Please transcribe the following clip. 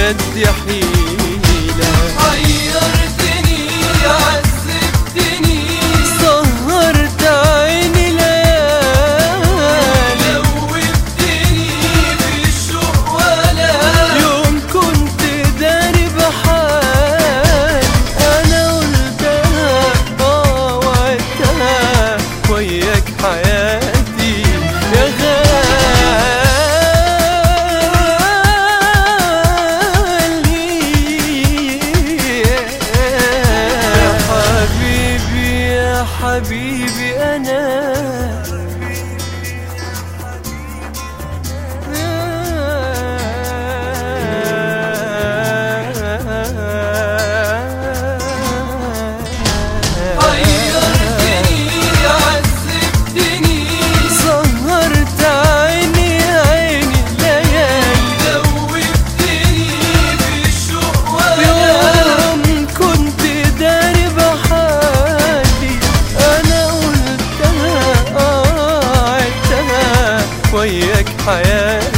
قد حيلة. حيرتني عذبتني سهرت عيني ليالي دوبتني بالشوق ولا يوم كنت داري بحال. أنا قلتها وعدتها وياك حياتي يا غالي. يا حبيبي يا حبيبي أنا حيرتني عذبتني سهرت عيني ليالي دوبتني بالشوق ولا يوم كنت داري بحالي. أنا قلتها وعدتها وياك حياتي